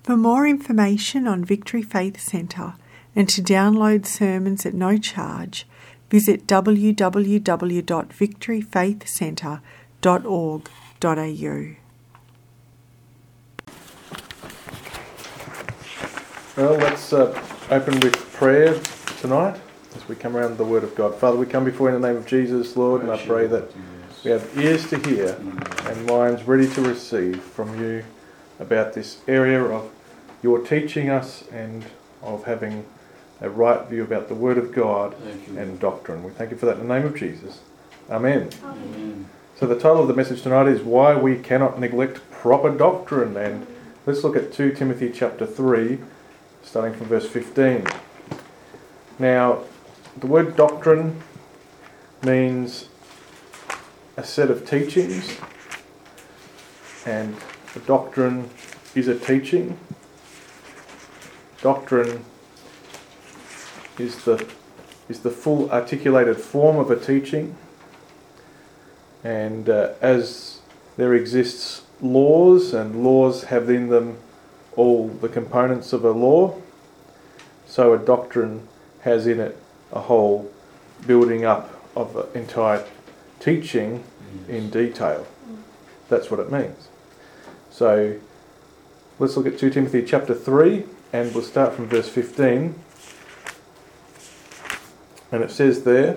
For more information on Victory Faith Centre and to download sermons at no charge, visit www.victoryfaithcentre.org.au. Well, let's open with prayer tonight as we come around the Word of God. Father, we come before you in the name of Jesus, Lord, and I pray that we have ears to hear and minds ready to receive from you about this area of your teaching us and of having a right view about the Word of God and doctrine. We thank you for that in the name of Jesus. Amen. Amen. So the title of the message tonight is Why We Cannot Neglect Proper Doctrine. And let's look at 2 Timothy chapter 3, starting from verse 15. Now, the word doctrine means a set of teachings, and a doctrine is a teaching. Doctrine is the full articulated form of a teaching, and as there exists laws, and laws have in them all the components of a law, so a doctrine has in it a whole building up of an entire teaching in detail. That's what it means. So let's look at 2 Timothy chapter 3, and we'll start from verse 15. And it says there,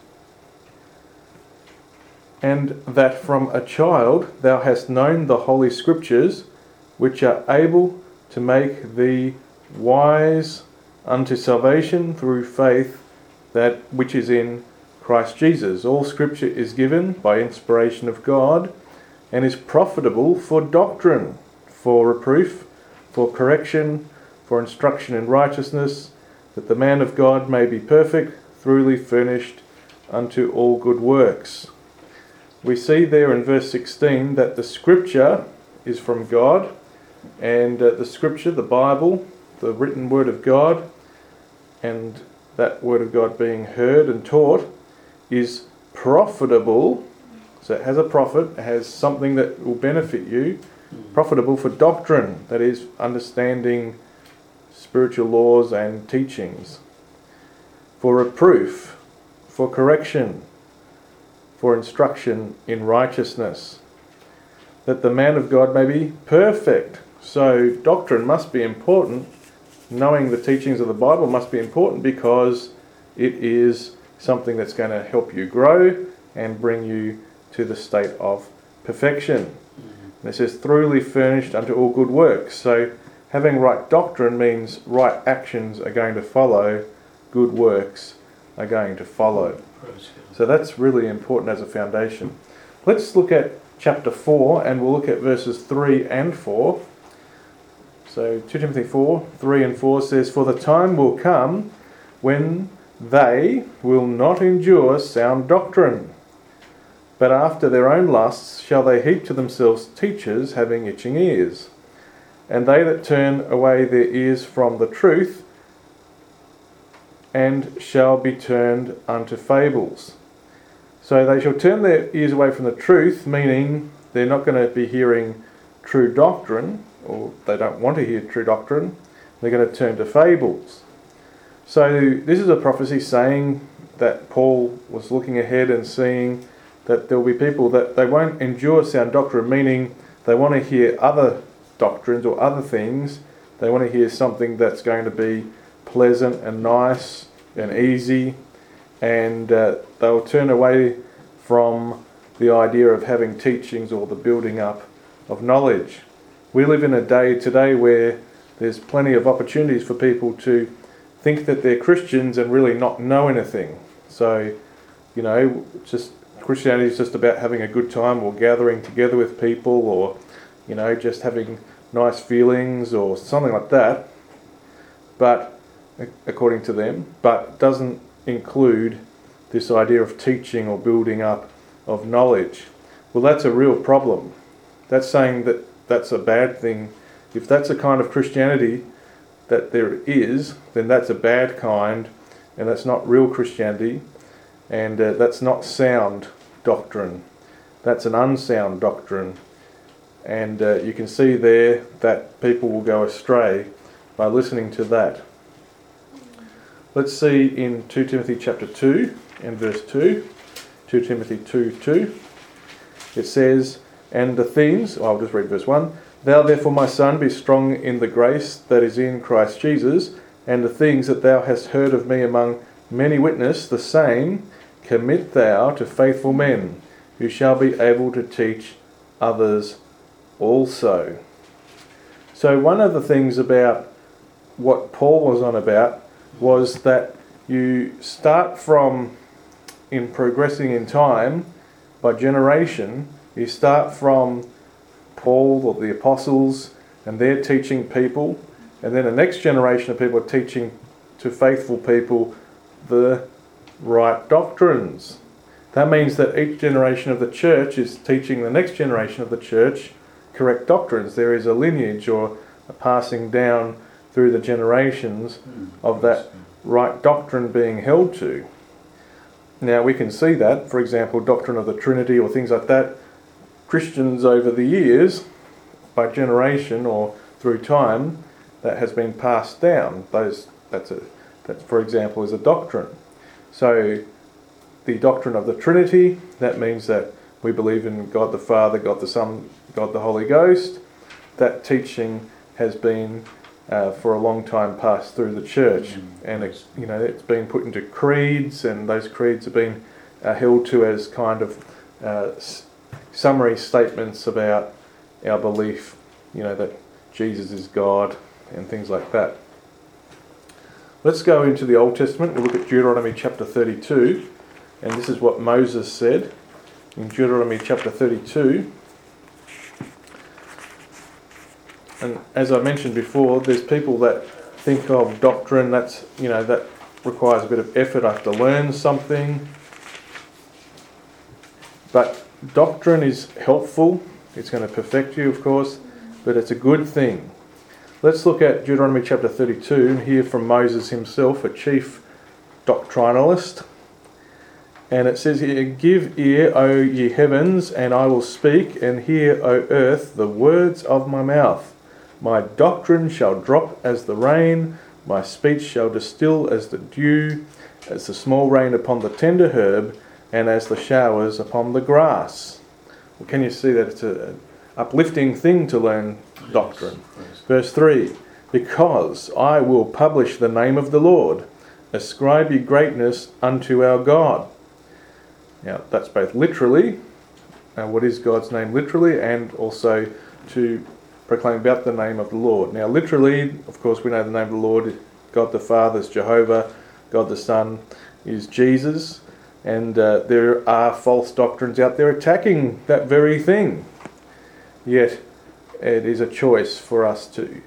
"And that from a child thou hast known the holy scriptures, which are able to make thee wise unto salvation through faith that which is in Christ Jesus. All scripture is given by inspiration of God, and is profitable for doctrine, for reproof, for correction, for instruction in righteousness, that the man of God may be perfect, thoroughly furnished unto all good works." We see there in verse 16 that the scripture is from God, and the scripture, the Bible, the written word of God, and that word of God being heard and taught, is profitable. So it has a profit, it has something that will benefit you, profitable for doctrine, that is, understanding spiritual laws and teachings, for reproof, for correction, for instruction in righteousness, that the man of God may be perfect. So doctrine must be important. Knowing the teachings of the Bible must be important because it is something that's going to help you grow and bring you to the state of perfection. And it says, thoroughly furnished unto all good works. So having right doctrine means right actions are going to follow, good works are going to follow. So that's really important as a foundation. Let's look at chapter 4, and we'll look at verses 3 and 4. So 2 Timothy 4, 3 and 4 says, "For the time will come when they will not endure sound doctrine, but after their own lusts shall they heap to themselves teachers having itching ears. And they that turn away their ears from the truth, and shall be turned unto fables." So they shall turn their ears away from the truth, meaning they're not going to be hearing true doctrine, or they don't want to hear true doctrine. They're going to turn to fables. So this is a prophecy saying that Paul was looking ahead and seeing that there will be people that they won't endure sound doctrine, meaning they want to hear other doctrines or other things. They want to hear something that's going to be pleasant and nice and easy, and they'll turn away from the idea of having teachings or the building up of knowledge. We live in a day today where there's plenty of opportunities for people to think that they're Christians and really not know anything. So, just Christianity is just about having a good time or gathering together with people, or, just having nice feelings or something like that. But, according to them, but doesn't include this idea of teaching or building up of knowledge. Well, that's a real problem. That's saying that that's a bad thing. If that's a kind of Christianity that there is, then that's a bad kind, and that's not real Christianity, and that's not sound doctrine. That's an unsound doctrine. And you can see there that people will go astray by listening to that. Let's see in 2 Timothy chapter 2 and verse 2. 2 Timothy 2:2. It says, and the things, I'll just read verse 1. Thou therefore, my son, be strong in the grace that is in Christ Jesus, and the things that thou hast heard of me among many witnesses, the same commit thou to faithful men, who shall be able to teach others also. So one of the things about what Paul was on about was that you start from, in progressing in time, by generation, you start from Paul or the apostles, and they're teaching people, and then the next generation of people are teaching to faithful people the right doctrines. That means that each generation of the church is teaching the next generation of the church correct doctrines. There is a lineage or a passing down through the generations of that right doctrine being held to. Now we can see that, for example, doctrine of the Trinity or things like that. Christians over the years, by generation or through time, that has been passed down. That, for example, is a doctrine. So the doctrine of the Trinity, that means that we believe in God the Father, God the Son, God the Holy Ghost. That teaching has been for a long time passed through the church, and it's been put into creeds, and those creeds have been held to as kind of summary statements about our belief, that Jesus is God and things like that. Let's go into the Old Testament. We'll look at Deuteronomy chapter 32, and this is what Moses said in Deuteronomy chapter 32. And as I mentioned before, there's people that think of doctrine that requires a bit of effort. I have to learn something. But doctrine is helpful. It's going to perfect you, of course, but it's a good thing. Let's look at Deuteronomy chapter 32 and hear from Moses himself, a chief doctrinalist. And it says here, give ear, O ye heavens, and I will speak, and hear, O earth, the words of my mouth. My doctrine shall drop as the rain, my speech shall distill as the dew, as the small rain upon the tender herb, and as the showers upon the grass. Well, can you see that it's an uplifting thing to learn doctrine? Yes. Verse 3, because I will publish the name of the Lord, ascribe ye greatness unto our God. Now, that's both literally, what is God's name literally, and also to proclaim about the name of the Lord. Now, literally, of course, we know the name of the Lord, God the Father is Jehovah, God the Son is Jesus, and there are false doctrines out there attacking that very thing. Yet, it is a choice for us to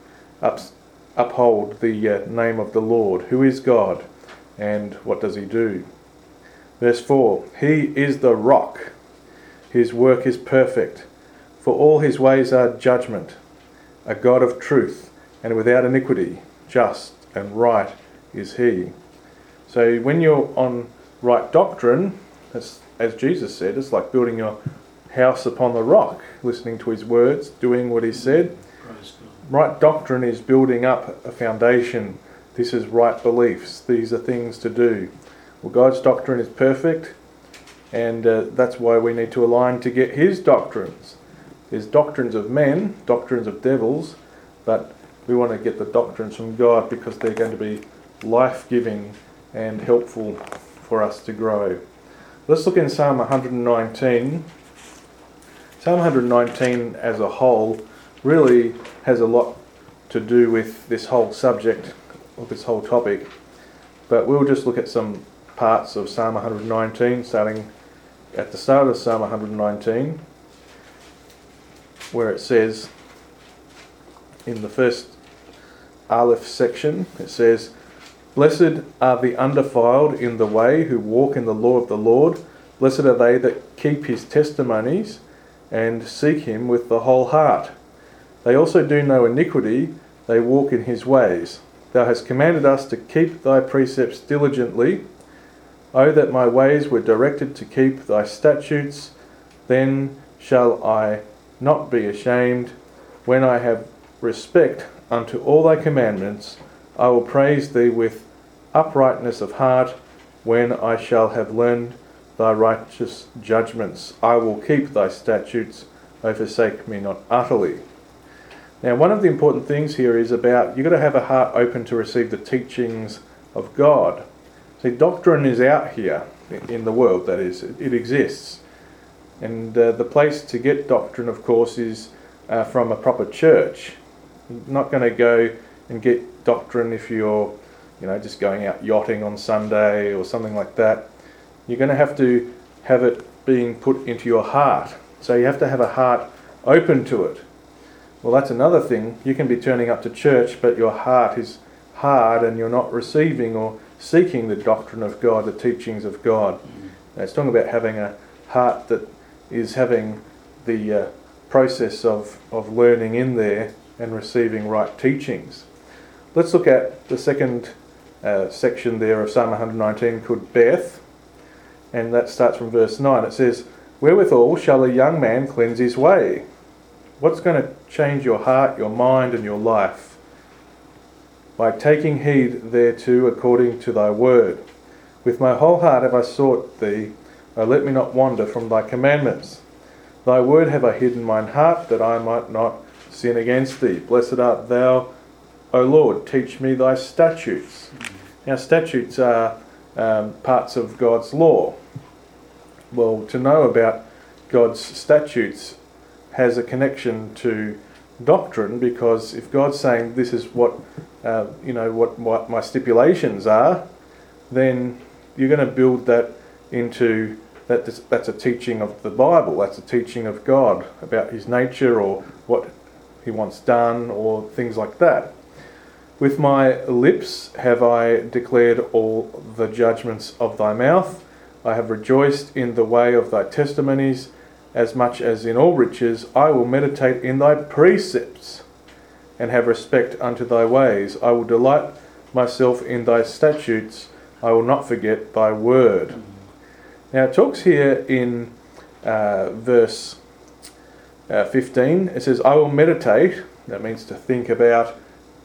uphold the name of the Lord. Who is God, and what does he do? Verse 4, he is the rock, his work is perfect, for all his ways are judgment, a God of truth, and without iniquity, just and right is he. So when you're on right doctrine, as Jesus said, it's like building your house upon the rock, listening to his words, doing what he said. Right doctrine is building up a foundation. This is right beliefs. These are things to do. Well, God's doctrine is perfect, and that's why we need to align to get his doctrines. There's doctrines of men, doctrines of devils, but we want to get the doctrines from God because they're going to be life-giving and helpful for us to grow. Let's look in Psalm 119. Psalm 119 as a whole really has a lot to do with this whole subject, or this whole topic, but we'll just look at some parts of Psalm 119, starting at the start of Psalm 119, where it says, in the first Aleph section, it says, blessed are the undefiled in the way who walk in the law of the Lord. Blessed are they that keep his testimonies and seek him with the whole heart. They also do no iniquity, they walk in his ways. Thou hast commanded us to keep thy precepts diligently. O that my ways were directed to keep thy statutes, then shall I not be ashamed. When I have respect unto all thy commandments, I will praise thee with uprightness of heart. When I shall have learned thy righteous judgments, I will keep thy statutes. O forsake me not utterly. Now, one of the important things here is about you've got to have a heart open to receive the teachings of God. See, doctrine is out here in the world, that is. It exists. And the place to get doctrine, of course, is from a proper church. You're not going to go and get doctrine if you're, just going out yachting on Sunday or something like that. You're going to have it being put into your heart. So you have to have a heart open to it. Well, that's another thing. You can be turning up to church, but your heart is hard and you're not receiving or seeking the doctrine of God, the teachings of God. It's talking about having a heart that is having the process of learning in there and receiving right teachings. Let's look at the second section there of Psalm 119 called Beth, and that starts from verse 9. It says, "Wherewithal shall a young man cleanse his way?" What's going to change your heart, your mind and your life? "By taking heed thereto according to thy word. With my whole heart have I sought thee, O let me not wander from thy commandments. Thy word have I hid in mine heart, that I might not sin against thee. Blessed art thou, O Lord, teach me thy statutes." Now, statutes are parts of God's law. Well, to know about God's statutes has a connection to doctrine, because if God's saying this is what my stipulations are, then you're going to build that into that's a teaching of the Bible. That's a teaching of God about his nature or what he wants done or things like that. "With my lips have I declared all the judgments of thy mouth. I have rejoiced in the way of thy testimonies, as much as in all riches. I will meditate in thy precepts, and have respect unto thy ways. I will delight myself in thy statutes. I will not forget thy word." Now it talks here in verse 15. It says, "I will meditate." That means to think about,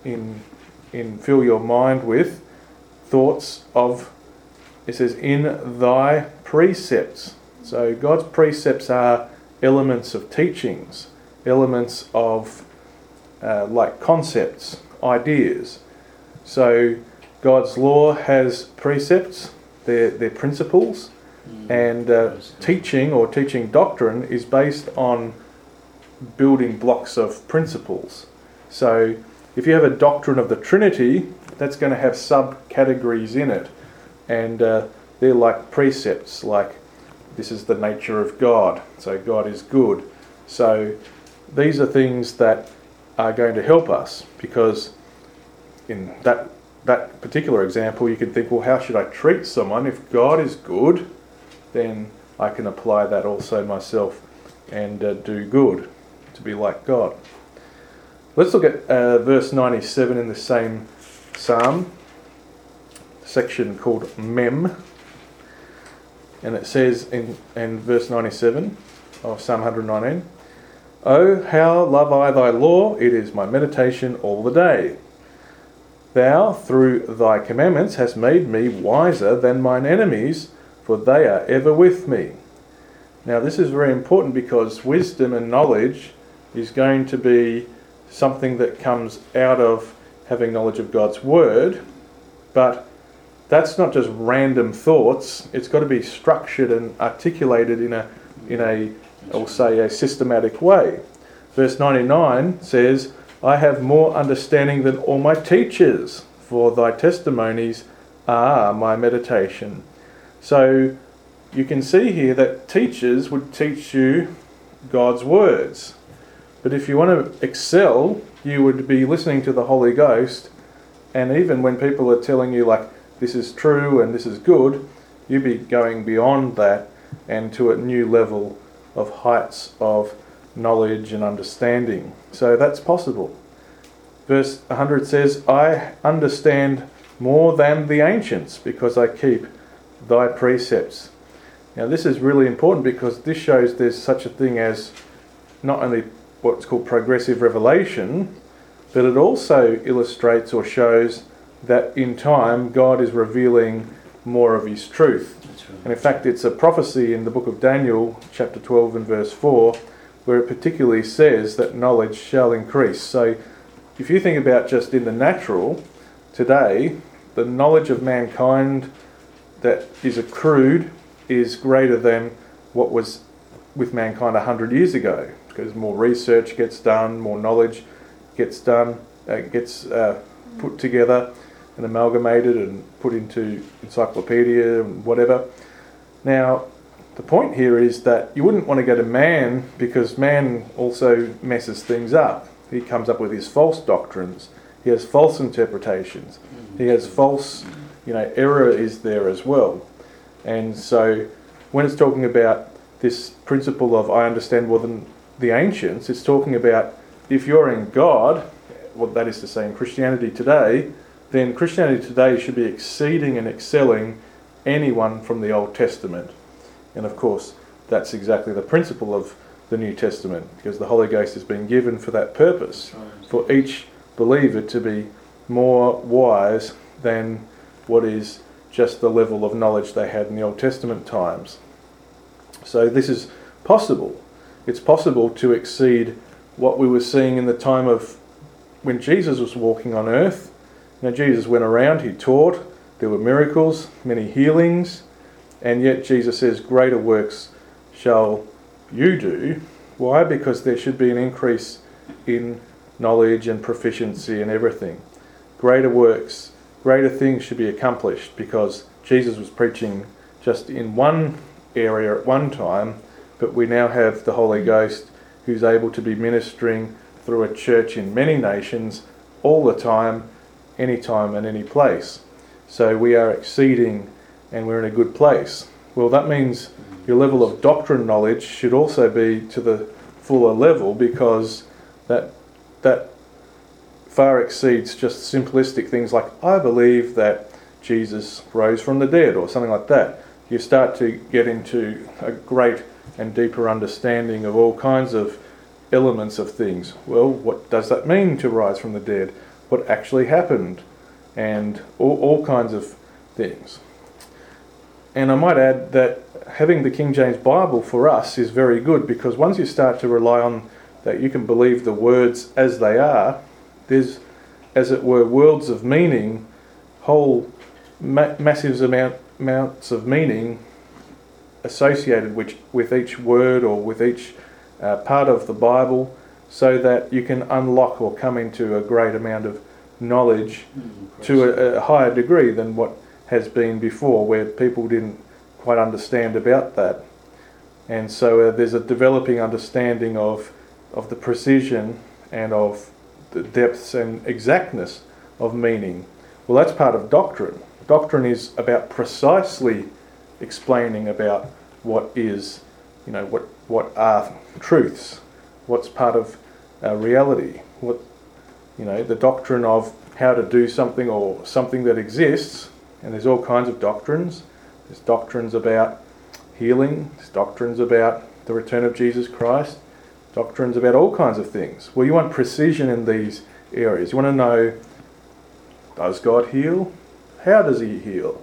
fill your mind with thoughts of, it says, "in thy precepts." So God's precepts are elements of teachings, elements of like concepts, ideas. So God's law has precepts, they're principles, and teaching doctrine is based on building blocks of principles. So if you have a doctrine of the Trinity, that's going to have subcategories in it, and they're like precepts, like this is the nature of God, so God is good. So these are things that are going to help us, because in that particular example you could think, well, how should I treat someone? If God is good, then I can apply that also myself and do good, to be like God. Let's look at verse 97 in the same psalm, section called Mem. And it says in verse 97 of Psalm 119, "O how love I thy law, it is my meditation all the day. Thou through thy commandments hast made me wiser than mine enemies, for they are ever with me." Now this is very important, because wisdom and knowledge is going to be something that comes out of having knowledge of God's word, but that's not just random thoughts. It's got to be structured and articulated in a I'll say a systematic way. Verse 99 says, "I have more understanding than all my teachers, for thy testimonies are my meditation." So you can see here that teachers would teach you God's words. But if you want to excel, you would be listening to the Holy Ghost, and even when people are telling you like this is true and this is good, you'd be going beyond that and to a new level of heights of knowledge and understanding. So that's possible. Verse 100 says, "I understand more than the ancients, because I keep thy precepts." Now this is really important, because this shows there's such a thing as not only what's called progressive revelation, but it also illustrates or shows that in time God is revealing more of his truth. That's right. And in fact, it's a prophecy in the book of Daniel, chapter 12 and verse 4, where it particularly says that knowledge shall increase. So if you think about just in the natural, today, the knowledge of mankind that is accrued is greater than what was with mankind 100 years ago, because more research gets done, more knowledge gets done, gets put together and amalgamated and put into encyclopedia and whatever. Now, the point here is that you wouldn't want to go to man, because man also messes things up. He comes up with his false doctrines. He has false interpretations. He has false, error is there as well. And so when it's talking about this principle of I understand more than the ancients, it's talking about if you're in God, what that is to say in Christianity today, then Christianity today should be exceeding and excelling anyone from the Old Testament. And of course, that's exactly the principle of the New Testament, because the Holy Ghost has been given for that purpose, for each believer to be more wise than what is just the level of knowledge they had in the Old Testament times. So this is possible. It's possible to exceed what we were seeing in the time of when Jesus was walking on earth. Jesus went around, he taught, there were miracles, many healings, and yet Jesus says, greater works shall you do. Why? Because there should be an increase in knowledge and proficiency and everything. Greater works, greater things should be accomplished, because Jesus was preaching just in one area at one time, but we now have the Holy Ghost who's able to be ministering through a church in many nations all the time, anytime and any place. So we are exceeding and we're in a good place. Well, that means your level of doctrine knowledge should also be to the fuller level, because that far exceeds just simplistic things like, I believe that Jesus rose from the dead, or something like that. You start to get into a great and deeper understanding of all kinds of elements of things. Well, what does that mean to rise from the dead? What actually happened? And all kinds of things. And I might add that having the King James Bible for us is very good, because once you start to rely on that you can believe the words as they are, there's, as it were, worlds of meaning, whole massive amounts of meaning associated with each word or with each part of the Bible, so that you can unlock or come into a great amount of knowledge to a higher degree than what has been before, where people didn't quite understand about that. And so there's a developing understanding of the precision and of the depths and exactness of meaning. Well, that's part of doctrine. Doctrine is about precisely explaining about what is, what are truths, what's part of reality, what, the doctrine of how to do something or something that exists. And there's all kinds of doctrines. There's doctrines about healing, there's doctrines about the return of Jesus Christ, doctrines about all kinds of things. Well, you want precision in these areas. You want to know, does God heal? How does he heal?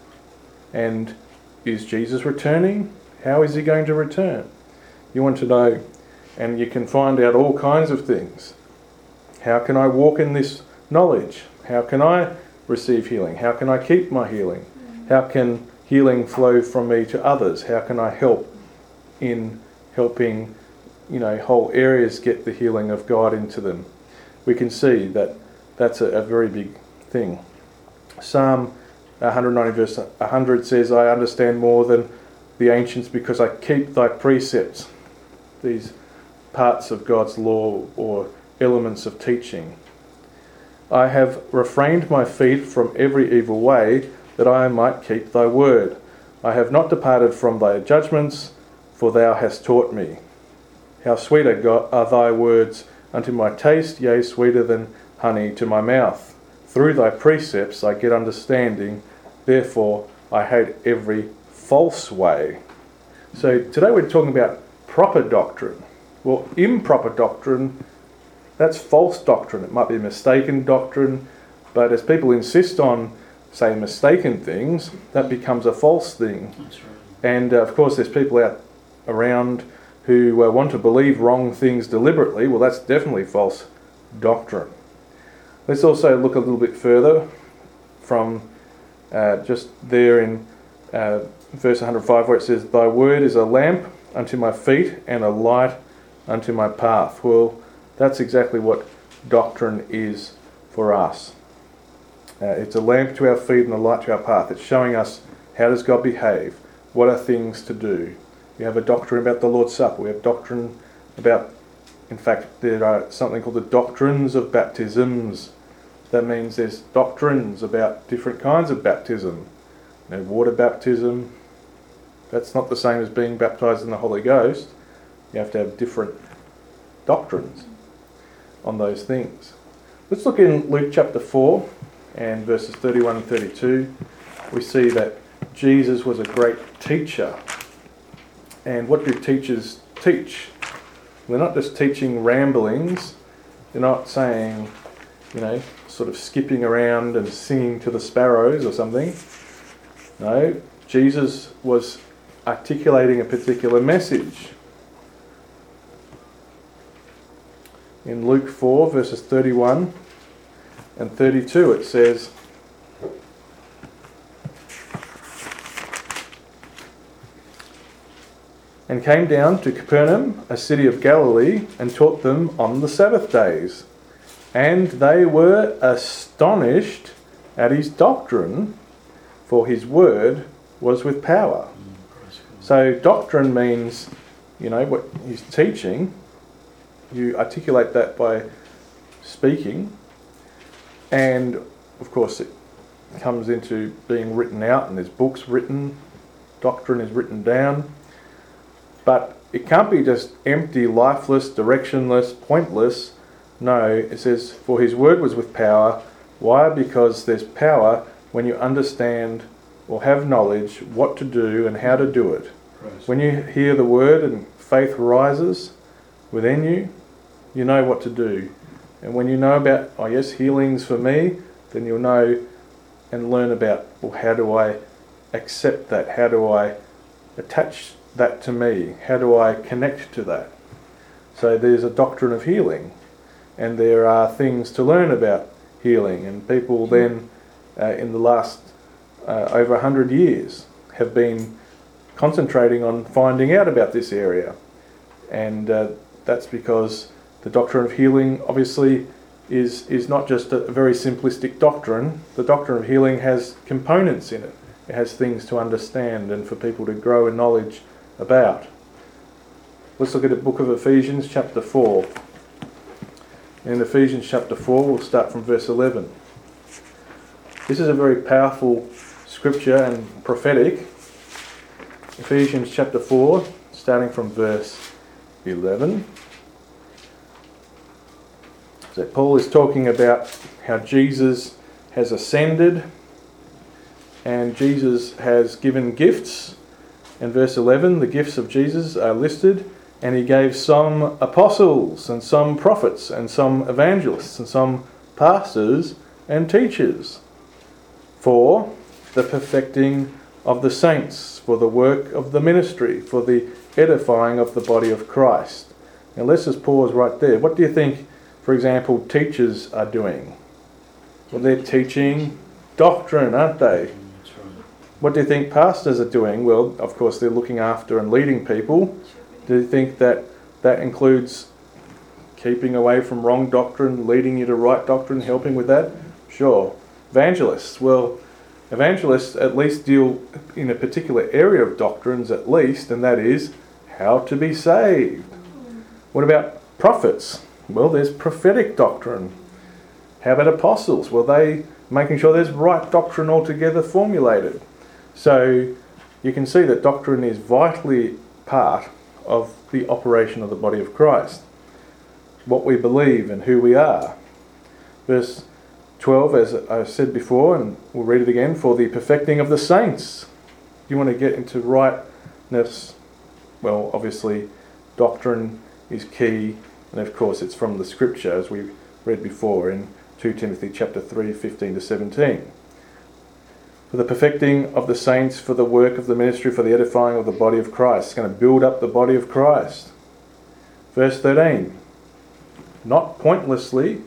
And is Jesus returning? How is he going to return? You want to know, and you can find out all kinds of things. How can I walk in this knowledge? How can I receive healing? How can I keep my healing? How can healing flow from me to others? How can I help in helping, whole areas get the healing of God into them? We can see that that's a very big thing. Psalm 190 verse 100 says, I understand more than the ancients because I keep thy precepts. These parts of God's law or elements of teaching. I have refrained my feet from every evil way, that I might keep thy word. I have not departed from thy judgments, for thou hast taught me. How sweet are thy words unto my taste, yea, sweeter than honey to my mouth. Through thy precepts I get understanding, therefore I hate every false way. So today we're talking about proper doctrine. Well, improper doctrine, that's false doctrine. It might be mistaken doctrine, but as people insist on, say, mistaken things, that becomes a false thing. That's right. And of course, there's people out around who want to believe wrong things deliberately. Well, that's definitely false doctrine. Let's also look a little bit further from just there in verse 105, where it says, "Thy word is a lamp unto my feet and a light unto my path." Well, that's exactly what doctrine is for us. It's a lamp to our feet and a light to our path. It's showing us how does God behave, what are things to do. We have a doctrine about the Lord's Supper. We have doctrine about, in fact, there are something called the doctrines of baptisms. That means there's doctrines about different kinds of baptism. Water baptism, that's not the same as being baptized in the Holy Ghost. You have to have different doctrines on those things. Let's look in Luke chapter 4 and verses 31 and 32. We see that Jesus was a great teacher. And what do teachers teach? They're not just teaching ramblings. They're not saying, sort of skipping around and singing to the sparrows or something. No, Jesus was articulating a particular message. In Luke 4, verses 31 and 32, it says, "And came down to Capernaum, a city of Galilee, and taught them on the Sabbath days. And they were astonished at his doctrine, for his word was with power." So doctrine means, what he's teaching. You articulate that by speaking. And, of course, it comes into being written out, and there's books written. Doctrine is written down. But it can't be just empty, lifeless, directionless, pointless. No, it says, for his word was with power. Why? Because there's power when you understand or have knowledge what to do and how to do it. Praise. When you hear the word and faith rises within you, you know what to do. And when you know about, healing's for me, then you'll know and learn about, how do I accept that? How do I attach that to me? How do I connect to that? So there's a doctrine of healing, and there are things to learn about healing, and people then in the last over 100 years have been concentrating on finding out about this area, and that's because the doctrine of healing obviously is not just a very simplistic doctrine. The doctrine of healing has components in it. It has things to understand and for people to grow in knowledge about. Let's look at the book of Ephesians chapter 4. In Ephesians chapter 4, we'll start from verse 11. This is a very powerful scripture and prophetic. Ephesians chapter 4, starting from verse 11. So Paul is talking about how Jesus has ascended and Jesus has given gifts. In verse 11, the gifts of Jesus are listed, and he gave some apostles and some prophets and some evangelists and some pastors and teachers for the perfecting of the saints, for the work of the ministry, for the edifying of the body of Christ. Now let's just pause right there. What do you think, for example, teachers are doing? Well, they're teaching doctrine, aren't they? That's right. What do you think pastors are doing? Well, of course, they're looking after and leading people. Do you think that includes keeping away from wrong doctrine, leading you to right doctrine, helping with that? Sure. Evangelists. Well, evangelists at least deal in a particular area of doctrines at least, and that is how to be saved. What about prophets? Well, there's prophetic doctrine. How about apostles? Well, they making sure there's right doctrine altogether formulated. So you can see that doctrine is vitally part of the operation of the body of Christ. What we believe and who we are. Verse 12, as I said before, and we'll read it again, for the perfecting of the saints. You want to get into rightness, well, obviously, doctrine is key, and of course it's from the scripture as we read before in 2 Timothy chapter 3, 15 to 17. For the perfecting of the saints, for the work of the ministry, for the edifying of the body of Christ. It's going to build up the body of Christ. Verse 13. Not pointlessly,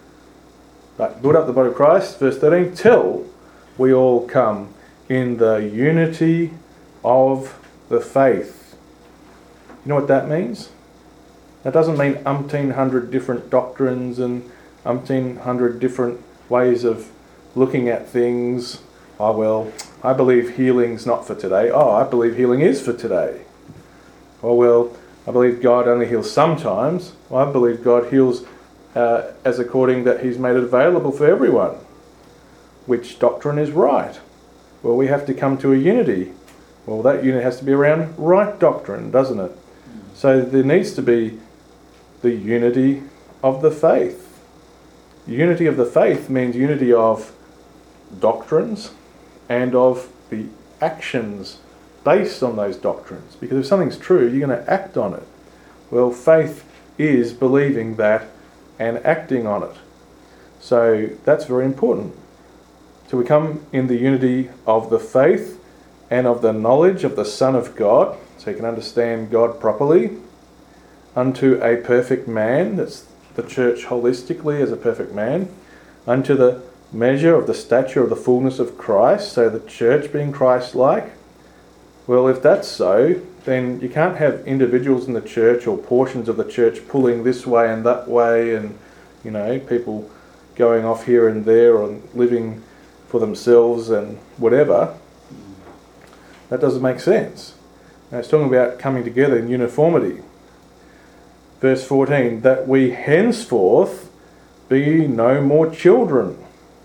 but build up the body of Christ. Verse 13. Till we all come in the unity of the faith. You know what that means? That doesn't mean umpteen hundred different doctrines and umpteen hundred different ways of looking at things. Oh, well, I believe healing's not for today. Oh, I believe healing is for today. Oh, well, I believe God only heals sometimes. Well, I believe God heals as according that he's made it available for everyone. Which doctrine is right? Well, we have to come to a unity. Well, that unity has to be around right doctrine, doesn't it? So there needs to be the unity of the faith. Unity of the faith means unity of doctrines and of the actions based on those doctrines. Because if something's true, you're going to act on it. Well, faith is believing that and acting on it. So that's very important. So we come in the unity of the faith and of the knowledge of the Son of God, so you can understand God properly, unto a perfect man, that's the church holistically as a perfect man, unto the measure of the stature of the fullness of Christ, so the church being Christ-like. Well, if that's so, then you can't have individuals in the church or portions of the church pulling this way and that way and, people going off here and there and living for themselves and whatever. That doesn't make sense. Now, it's talking about coming together in uniformity. Verse 14, that we henceforth be no more children.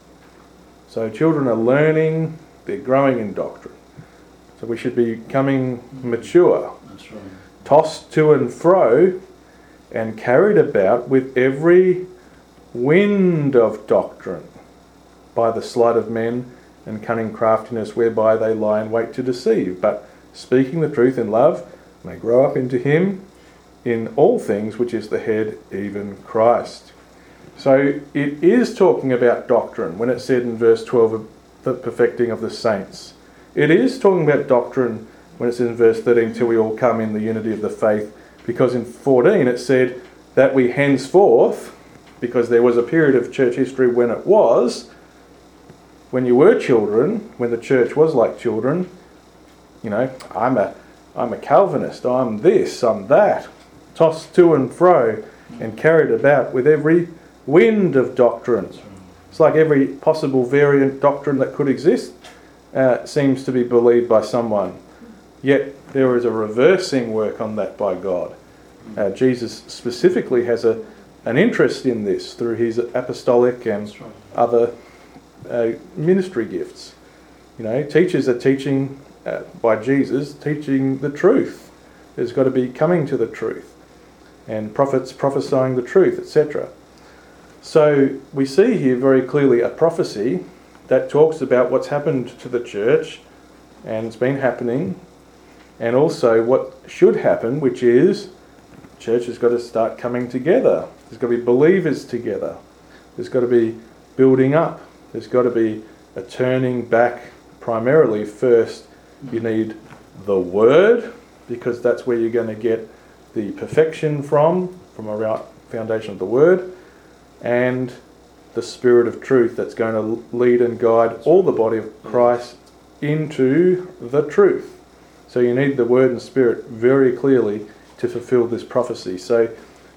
So children are learning, they're growing in doctrine. So we should be becoming mature. That's right. Tossed to and fro and carried about with every wind of doctrine by the sleight of men and cunning craftiness whereby they lie in wait to deceive. But speaking the truth in love may grow up into him in all things which is the head, even Christ. So it is talking about doctrine when it said in verse 12 of the perfecting of the saints. It is talking about doctrine when it says in verse 13 till we all come in the unity of the faith, because in 14 it said that we henceforth, because there was a period of church history when it was, when you were children, when the church was like children, I'm a Calvinist, I'm this, I'm that, tossed to and fro and carried about with every wind of doctrine. It's like every possible variant doctrine that could exist seems to be believed by someone. Yet there is a reversing work on that by God. Jesus specifically has an interest in this through his apostolic and other ministry gifts. Teachers are teaching by Jesus, teaching the truth. There's got to be coming to the truth. And prophets prophesying the truth, etc. So we see here very clearly a prophecy that talks about what's happened to the church, and it's been happening, and also what should happen, which is the church has got to start coming together. There's got to be believers together. There's got to be building up. There's got to be a turning back. Primarily, first, you need the Word, because that's where you're going to get the perfection from a right foundation of the Word, and the Spirit of truth that's going to lead and guide all the body of Christ into the truth. So you need the Word and Spirit very clearly to fulfill this prophecy. So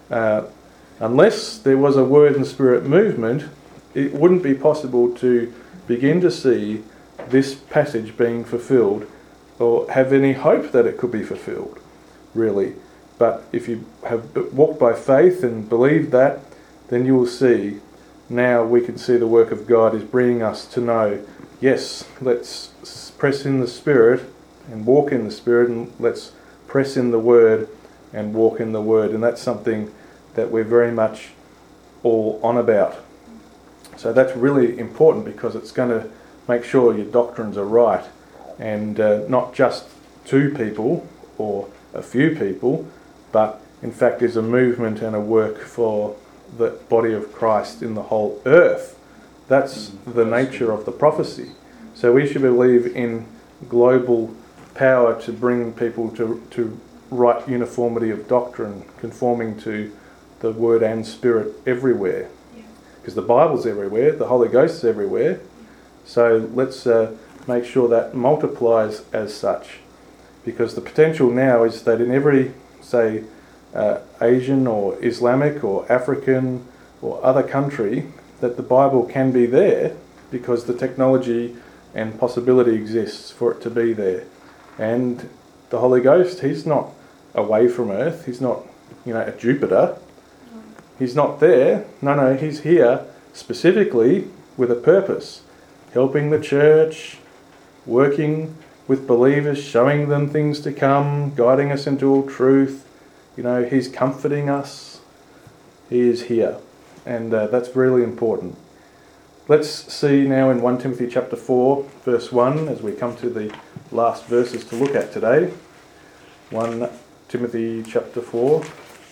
unless there was a Word and Spirit movement, it wouldn't be possible to begin to see this passage being fulfilled or have any hope that it could be fulfilled, really. But if you have walked by faith and believed that, then you will see, now we can see the work of God is bringing us to know, yes, let's press in the Spirit and walk in the Spirit, and let's press in the Word and walk in the Word. And that's something that we're very much all on about. So that's really important, because it's going to make sure your doctrines are right, and not just 2 people or a few people, but in fact is a movement and a work for the body of Christ in the whole earth. That's the nature of the prophecy. So we should believe in global power to bring people to right uniformity of doctrine, conforming to the Word and Spirit everywhere. Because the Bible's everywhere, the Holy Ghost is everywhere. So let's make sure that multiplies as such. Because the potential now is that in every, say, Asian or Islamic or African or other country, that the Bible can be there because the technology and possibility exists for it to be there. And the Holy Ghost, he's not away from earth, he's not, at Jupiter. He's not there. No, he's here specifically with a purpose. Helping the church, working with believers, showing them things to come, guiding us into all truth. He's comforting us. He is here. And that's really important. Let's see now in 1 Timothy chapter 4, verse 1, as we come to the last verses to look at today. 1 Timothy chapter 4.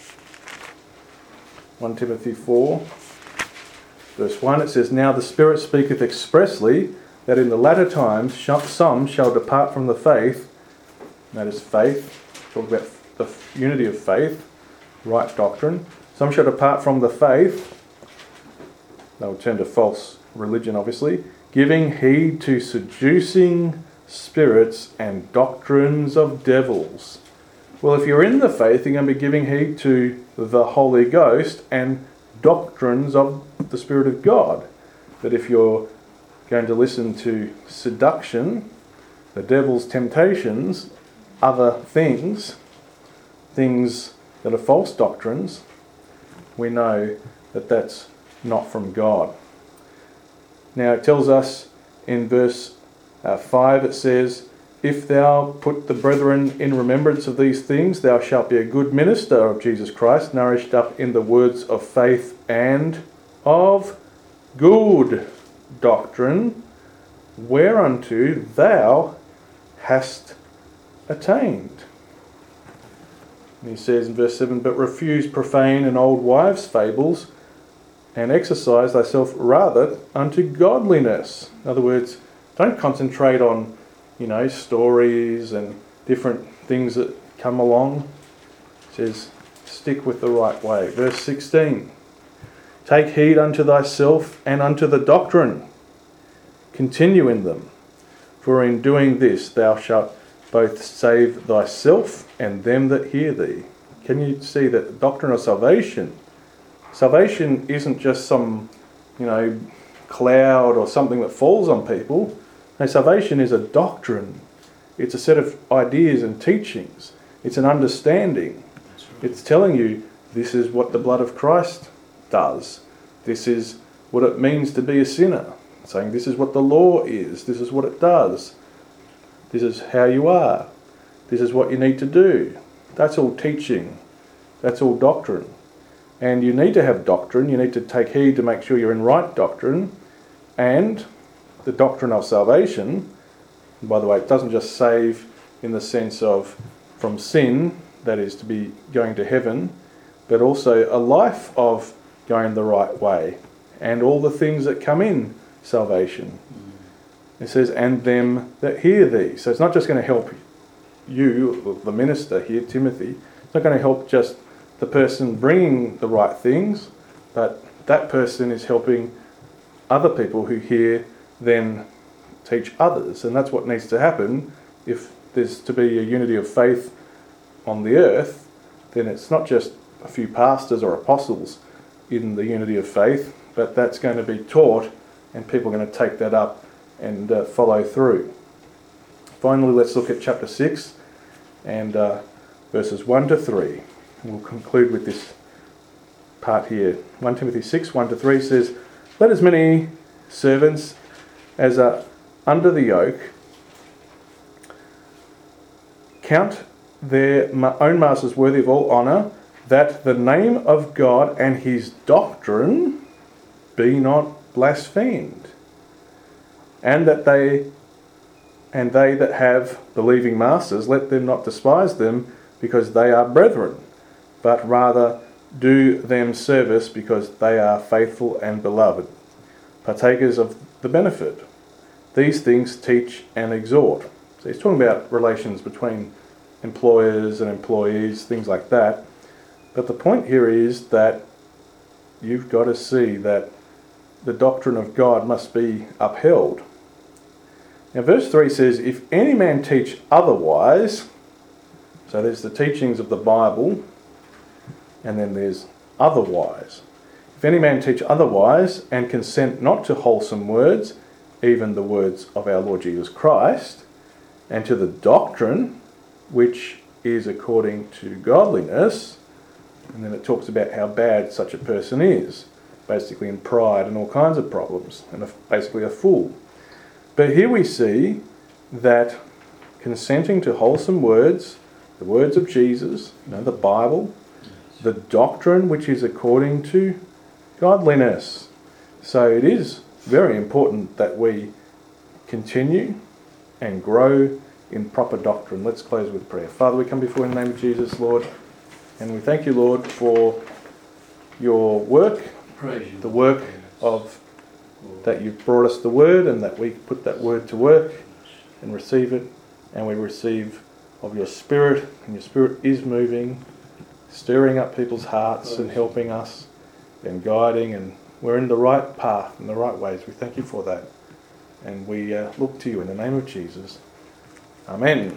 1 Timothy 4, verse 1, it says, "Now the Spirit speaketh expressly that in the latter times some shall depart from the faith," that is faith, talk about the unity of faith, right doctrine. "Some shall depart from the faith," they will turn to false religion obviously, "giving heed to seducing spirits and doctrines of devils." Well, if you're in the faith, you're going to be giving heed to the Holy Ghost and doctrines of the Spirit of God. But if you're going to listen to seduction, the devil's temptations, other things that are false doctrines, we know that that's not from God. Now it tells us in verse 5, it says, "If thou put the brethren in remembrance of these things, thou shalt be a good minister of Jesus Christ, nourished up in the words of faith and of good doctrine, whereunto thou hast attained." And he says in verse 7, "But refuse profane and old wives' fables, and exercise thyself rather unto godliness." In other words, don't concentrate on stories and different things that come along. It says, stick with the right way. Verse 16, "Take heed unto thyself and unto the doctrine. Continue in them. For in doing this thou shalt both save thyself and them that hear thee." Can you see that the doctrine of salvation isn't just some, cloud or something that falls on people. No, salvation is a doctrine. It's a set of ideas and teachings. It's an understanding. It's telling you this is what the blood of Christ does. This is what it means to be a sinner. It's saying this is what the law is. This is what it does. This is how you are. This is what you need to do. That's all teaching. That's all doctrine. And you need to have doctrine. You need to take heed to make sure you're in right doctrine. And the doctrine of salvation, and by the way, it doesn't just save in the sense of from sin, that is to be going to heaven, but also a life of going the right way and all the things that come in salvation. It says, "and them that hear thee." So it's not just going to help you, the minister here, Timothy. It's not going to help just the person bringing the right things, but that person is helping other people who hear then teach others. And that's what needs to happen if there's to be a unity of faith on the earth. Then it's not just a few pastors or apostles in the unity of faith, but that's going to be taught and people are going to take that up and follow through. Finally, let's look at chapter 6 and verses 1 to 3. We'll conclude with this part here. 1 Timothy 6, 1 to 3 says, "Let as many servants as are under the yoke count their own masters worthy of all honour, that the name of God and his doctrine be not blasphemed. And they that have believing masters, let them not despise them, because they are brethren. but rather do them service because they are faithful and beloved, partakers of the benefit. These things teach and exhort. So he's talking about relations between employers and employees, things like that. But the point here is that you've got to see that the doctrine of God must be upheld. Now verse 3 says, if any man teach otherwise, so there's the teachings of the Bible, and then there's otherwise. If any man teach otherwise, and consent not to wholesome words, even the words of our Lord Jesus Christ, and to the doctrine which is according to godliness, and then it talks about how bad such a person is, basically in pride and all kinds of problems, and basically a fool. But here we see that consenting to wholesome words, the words of Jesus, the Bible, the doctrine which is according to godliness. So it is very important that we continue and grow in proper doctrine. Let's close with prayer. Father, we come before you in the name of Jesus, Lord, and we thank you, Lord, for your work, the work of that you've brought us the word, and that we put that word to work and receive it, and we receive of your Spirit, and your Spirit is moving, stirring up people's hearts and helping us and guiding, and we're in the right path, in the right ways. We thank you for that, and we look to you in the name of Jesus. Amen.